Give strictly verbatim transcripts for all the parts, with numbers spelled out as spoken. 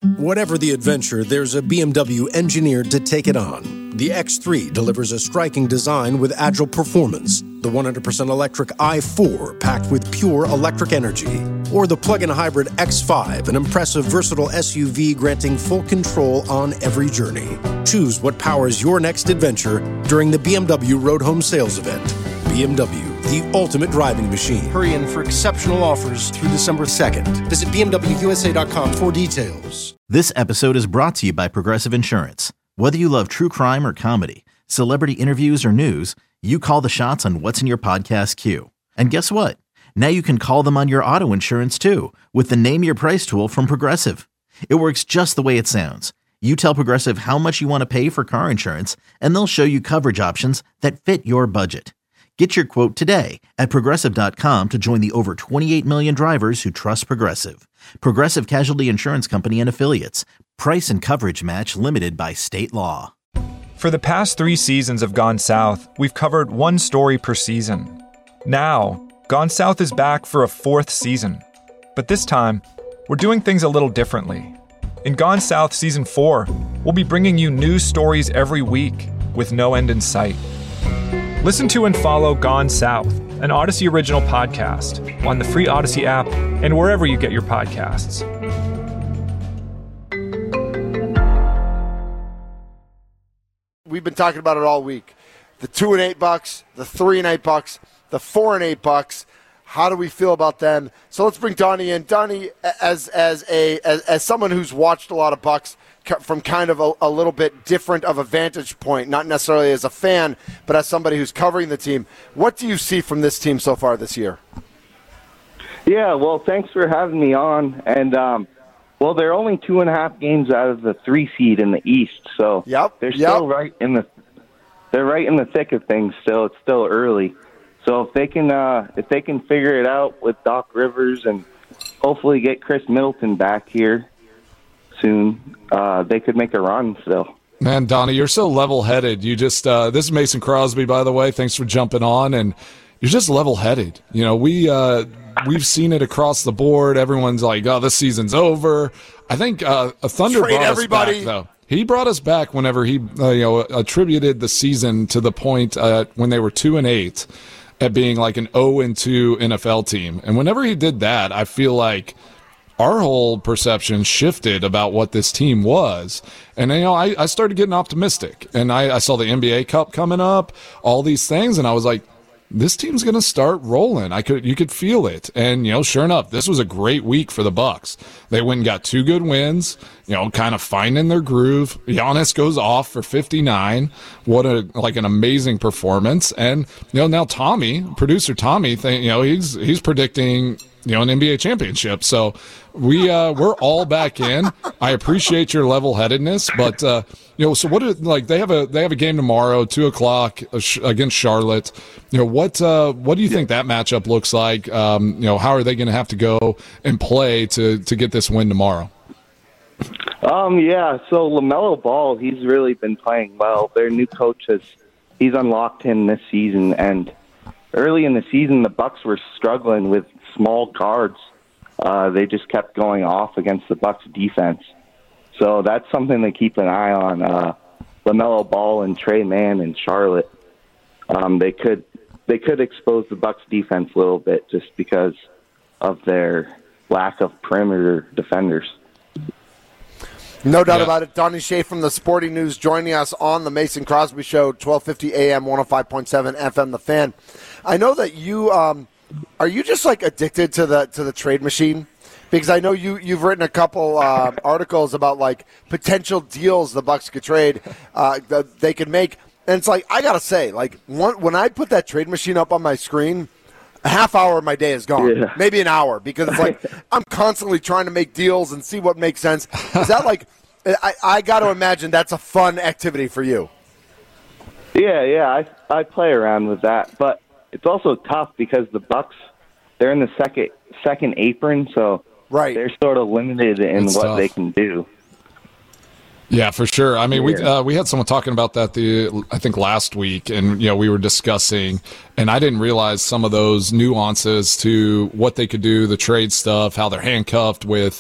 Whatever the adventure, there's a B M W engineered to take it on. The X three delivers a striking design with agile performance. The one hundred percent electric i four packed with pure electric energy. Or the plug-in hybrid X five, an impressive versatile S U V granting full control on every journey. Choose what powers your next adventure during the B M W Road Home Sales Event. B M W, the ultimate driving machine. Hurry in for exceptional offers through December second. Visit B M W U S A dot com for details. This episode is brought to you by Progressive Insurance. Whether you love true crime or comedy, celebrity interviews or news, you call the shots on what's in your podcast queue. And guess what? Now you can call them on your auto insurance too with the Name Your Price tool from Progressive. It works just the way it sounds. You tell Progressive how much you want to pay for car insurance, and they'll show you coverage options that fit your budget. Get your quote today at Progressive dot com to join the over twenty-eight million drivers who trust Progressive. Progressive Casualty Insurance Company and Affiliates. Price and coverage match limited by state law. For the past three seasons of Gone South, we've covered one story per season. Now, Gone South is back for a fourth season. But this time, we're doing things a little differently. In Gone South Season four, we'll be bringing you new stories every week with no end in sight. Listen to and follow Gone South, an Odyssey original podcast, on the free Odyssey app and wherever you get your podcasts. We've been talking about it all week. The two and eight bucks, the three and eight bucks, the four and eight bucks. How do we feel about them? So let's bring Donnie in. Donnie, as as a as, as someone who's watched a lot of Bucks from kind of a, a little bit different of a vantage point, not necessarily as a fan, but as somebody who's covering the team, what do you see from this team so far this year? Yeah, well, thanks for having me on. And um, well, they're only two and a half games out of the three seed in the East, so yep, they're yep. still right in the they're right in the thick of things. Still, it's still early. So if they can uh, if they can figure it out with Doc Rivers and hopefully get Chris Middleton back here soon, uh, they could make a run still. Man, Donnie, you're so level-headed. You just uh, this is Mason Crosby, by the way. Thanks for jumping on, and you're just level-headed. You know, we uh, we've seen it across the board. Everyone's like, "Oh, this season's over." I think uh, a Thunder Trade brought everybody. us back, though. He brought us back whenever he uh, you know attributed the season to the point uh, when they were two and eight. At being like an oh and two N F L team. And whenever he did that, I feel like our whole perception shifted about what this team was. And, you know, I, I started getting optimistic. And I, I saw the N B A Cup coming up, all these things, and I was like, this team's going to start rolling. I could, you could feel it. And, you know, sure enough, this was a great week for the Bucks. They went and got two good wins, you know, kind of finding their groove. Giannis goes off for fifty-nine. What a, like an amazing performance. And, you know, now Tommy, producer Tommy, think, you know, he's, he's predicting, you know, an N B A championship. So we, uh, we're all back in. I appreciate your level-headedness, but, uh, you know, so what are, like, they have a, they have a game tomorrow, two o'clock against Charlotte. You know, what, uh, what do you think that matchup looks like? Um, you know, how are they going to have to go and play to, to get this win tomorrow? Um, yeah, so LaMelo Ball, he's really been playing well. Their new coach has, he's unlocked him this season, and early in the season, the Bucks were struggling with small guards. Uh, they just kept going off against the Bucks defense. So that's something to keep an eye on. Uh, LaMelo Ball and Trey Mann in Charlotte. Um, they could they could expose the Bucks defense a little bit just because of their lack of perimeter defenders. No doubt yeah. about it. Donnie Shea from the Sporting News joining us on the Mason Crosby Show, twelve fifty A M, one oh five point seven F M, The Fan. I know that you um, are you just like addicted to the to the trade machine? Because I know you you've written a couple uh, articles about like potential deals the Bucks could trade uh, that they could make, and it's like I gotta say, like one, when I put that trade machine up on my screen, a half hour of my day is gone, yeah. maybe an hour, because it's like I'm constantly trying to make deals and see what makes sense. Is that like I, I got to imagine that's a fun activity for you? Yeah, yeah, I I play around with that, but it's also tough because the Bucks, they're in the second second apron, so right. they're sort of limited in It's what tough. they can do. Yeah, for sure. I mean, yeah. we uh, we had someone talking about that the I think last week, and you know we were discussing, and I didn't realize some of those nuances to what they could do, the trade stuff, how they're handcuffed with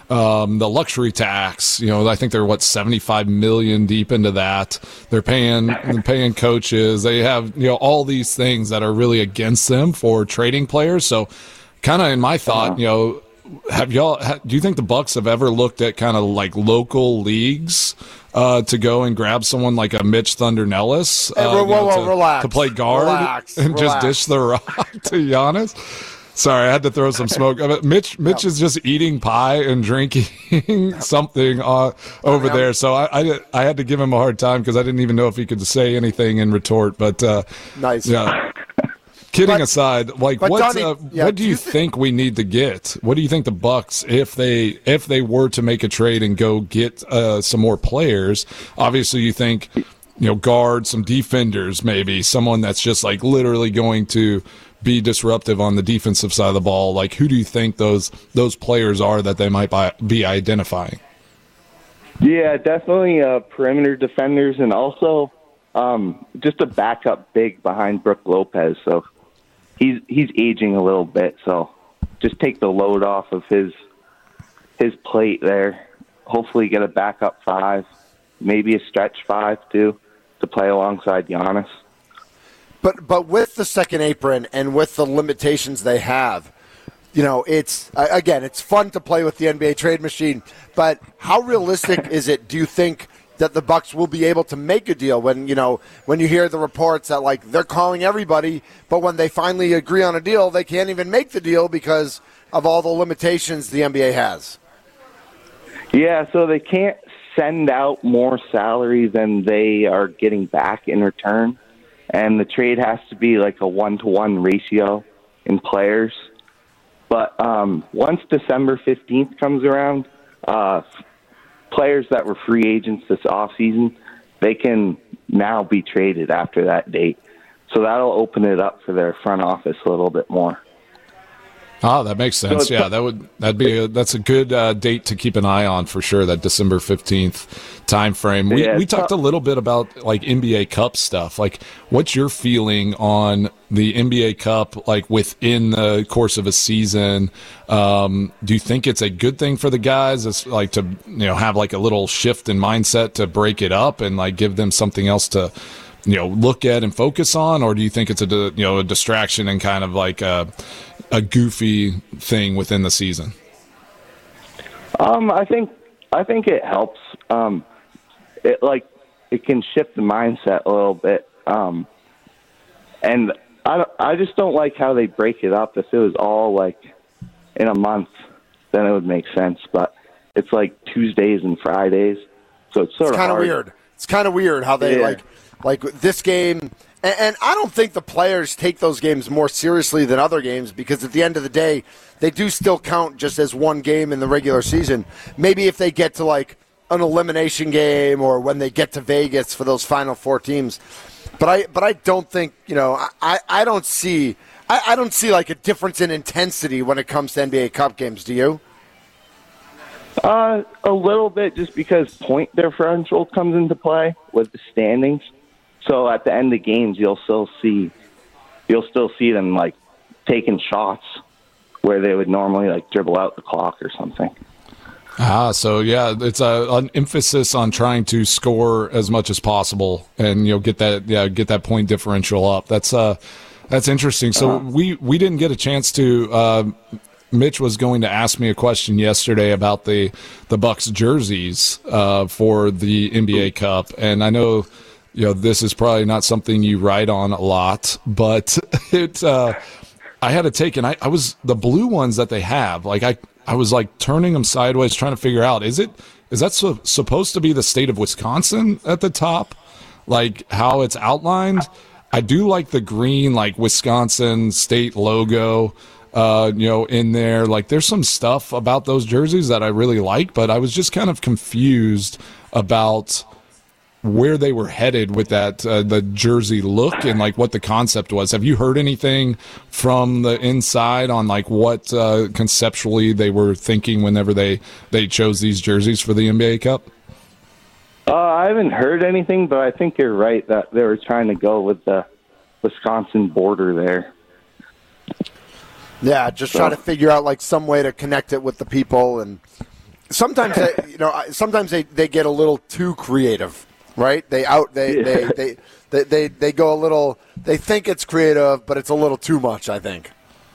um, the luxury tax. You know, I think they're what seventy-five million deep into that. They're paying they're paying coaches. They have you know all these things that are really against them for trading players. So, kind of in my thought, uh-huh. you know. Have y'all? Do you think the Bucks have ever looked at kind of like local leagues uh, to go and grab someone like a Mitch Thunder Nellis uh, hey, whoa, you know, whoa, to, relax. to play guard relax, and relax. just dish the rock to Giannis? Sorry, I had to throw some smoke. Mitch, Mitch yeah. is just eating pie and drinking something uh, over there. So I, I, I had to give him a hard time because I didn't even know if he could say anything in retort. But uh, nice. Yeah. Kidding but, aside, like what Donnie, uh, yeah, what do you, do you th- think we need to get? What do you think the Bucks, if they if they were to make a trade and go get uh, some more players? Obviously, you think you know guard, some defenders, maybe someone that's just like literally going to be disruptive on the defensive side of the ball. Like, who do you think those those players are that they might buy, be identifying? Yeah, definitely uh, perimeter defenders, and also um, just a backup big behind Brook Lopez. So. He's he's aging a little bit, so just take the load off of his his plate there. Hopefully get a backup five, maybe a stretch five too, to play alongside Giannis. But but with the second apron and with the limitations they have, you know, it's again, it's fun to play with the N B A trade machine. But how realistic is it? Do you think that the Bucks will be able to make a deal when, you know, when you hear the reports that, like, they're calling everybody, but when they finally agree on a deal, they can't even make the deal because of all the limitations the N B A has? Yeah, so they can't send out more salary than they are getting back in return, and the trade has to be like a one-to-one ratio in players. But um, once December fifteenth comes around, uh, players that were free agents this offseason, they can now be traded after that date. So that'll open it up for their front office a little bit more. Oh, that makes sense. So yeah, that would that'd be a, that's a good uh, date to keep an eye on for sure. That December fifteenth time frame. We yeah, we talked a little bit about like N B A Cup stuff. Like, what's your feeling on the N B A Cup? Like within the course of a season, um, do you think it's a good thing for the guys? It's like to you know have like a little shift in mindset to break it up and like give them something else to you know look at and focus on, or do you think it's a you know a distraction and kind of like a a goofy thing within the season? Um, I think I think it helps. Um, it like it can shift the mindset a little bit, um, and I don't, I just don't like how they break it up. If it was all like in a month, then it would make sense. But it's like Tuesdays and Fridays, so it's sort it's of kind of hard. weird. It's kind of weird how they yeah. like like this game. And I don't think the players take those games more seriously than other games because at the end of the day, they do still count just as one game in the regular season. Maybe if they get to like an elimination game or when they get to Vegas for those final four teams. But I but I don't think, you know, I, I don't see I, I don't see like a difference in intensity when it comes to N B A Cup games. Do you? Uh, a little bit, just because point differential comes into play with the standings. So at the end of games, you'll still see, you'll still see them like taking shots where they would normally like dribble out the clock or something. Ah, so yeah, it's a, an emphasis on trying to score as much as possible, and you know get that yeah get that point differential up. That's uh that's interesting. So uh-huh. we we didn't get a chance to. Uh, Mitch was going to ask me a question yesterday about the the Bucks jerseys uh, for the N B A Cup, and I know. You know, this is probably not something you write on a lot, but it, uh, I had to take, and I, I was, the blue ones that they have, like I, I was like turning them sideways, trying to figure out, is it, is that so, supposed to be the state of Wisconsin at the top? Like how it's outlined? I do like the green, like Wisconsin state logo, uh, you know, in there. Like there's some stuff about those jerseys that I really like, but I was just kind of confused about where they were headed with that uh, the jersey look and like what the concept was. Have you heard anything from the inside on like what uh, conceptually they were thinking whenever they they chose these jerseys for the N B A Cup? Uh, I haven't heard anything, but I think you're right that they were trying to go with the Wisconsin border there. Yeah, just so. trying to figure out like some way to connect it with the people and sometimes they, you know, sometimes they, they get a little too creative, right? They out they, Yeah. they, they, they, they they go a little. They think it's creative, but it's a little too much, I think.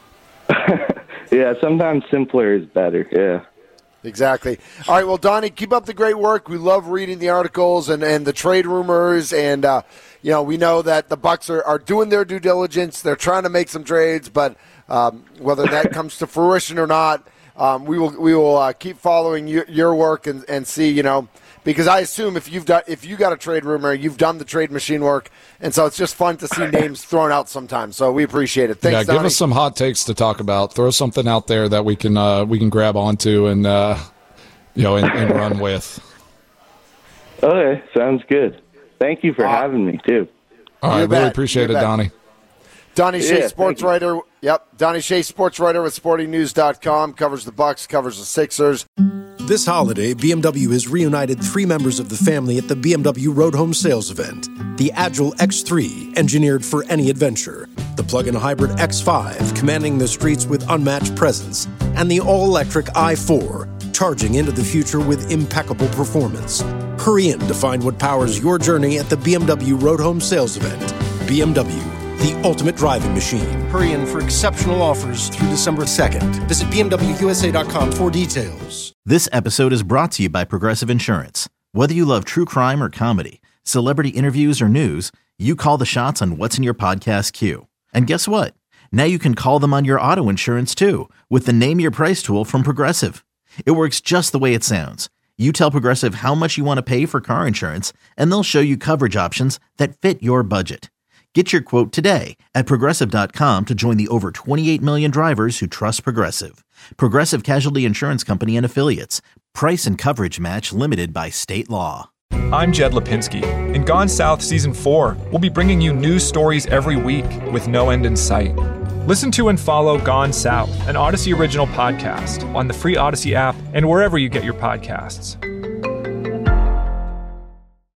Yeah, sometimes simpler is better. Yeah. Exactly. All right, well, Donnie, keep up the great work. We love reading the articles and, and the trade rumors, and uh, you know we know that the Bucks are, are doing their due diligence. They're trying to make some trades, but um, whether that comes to fruition or not, um, we will we will uh, keep following your, your work and, and see. You know, because I assume if you've done if you got a trade rumor, you've done the trade machine work, and so it's just fun to see names thrown out sometimes. So we appreciate it. Thanks, yeah, Donnie. give us some hot takes to talk about. Throw something out there that we can uh, we can grab onto and uh, you know and, and run with. Okay, sounds good. Thank you for uh, having me too. All right, you really bet. appreciate You it, bet. Donnie. Donnie Shea, Yeah, sports writer. Yep, Donnie Shea, sports writer with sporting news dot com, covers the Bucks, covers the Sixers. This holiday, B M W has reunited three members of the family at the B M W Road Home Sales event. The Agile X three, engineered for any adventure. The plug-in hybrid X five, commanding the streets with unmatched presence. And the all-electric i four, charging into the future with impeccable performance. Hurry in to find what powers your journey at the B M W Road Home Sales event. B M W, the ultimate driving machine. Hurry in for exceptional offers through December second. Visit B M W U S A dot com for details. This episode is brought to you by Progressive Insurance. Whether you love true crime or comedy, celebrity interviews or news, you call the shots on what's in your podcast queue. And guess what? Now you can call them on your auto insurance too with the Name Your Price tool from Progressive. It works just the way it sounds. You tell Progressive how much you want to pay for car insurance, and they'll show you coverage options that fit your budget. Get your quote today at Progressive dot com to join the over twenty-eight million drivers who trust Progressive. Progressive Casualty Insurance Company and Affiliates. Price and coverage match limited by state law. I'm Jed Lipinski. In Gone South Season four, we'll be bringing you news stories every week with no end in sight. Listen to and follow Gone South, an Odyssey original podcast, on the free Odyssey app and wherever you get your podcasts.